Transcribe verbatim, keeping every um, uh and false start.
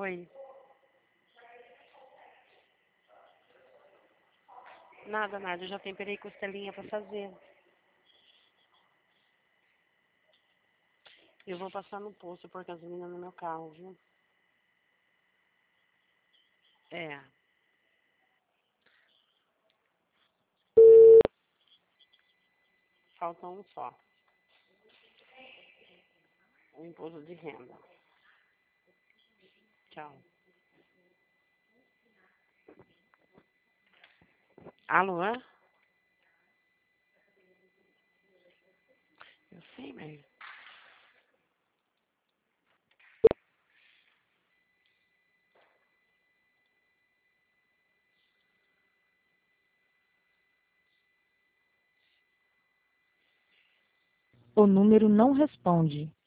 Oi. Nada, nada. Eu já temperei costelinha pra fazer. Eu vou passar no posto por gasolina no meu carro, viu? É. Falta um só. O imposto de renda. Tchau. Alô? Eu sei, mas... O número não responde.